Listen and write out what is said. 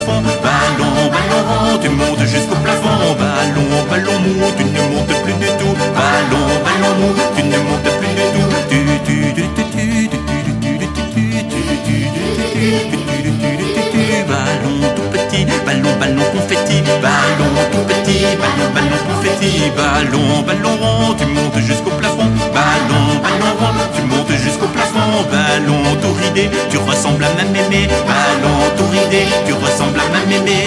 plafond. Ballon, ballon rond, tu montes jusqu'au plafond. Ballon, ballon mou, tu ne montes plus du tout. Ballon, ballon mou, tu ne montes plus du tout. Ballon tout petit, ballon, ballon confetti. Ballon tout petit, ballon, ballon confetti. Ballon, ballon rond, tu montes jusqu'au plafond. Ballon, ballon rond, tu montes jusqu'au plafond. Ballon tout ridé, tu ressembles à ma mémé. Ballon tout ridé, tu ressembles à ma mémé.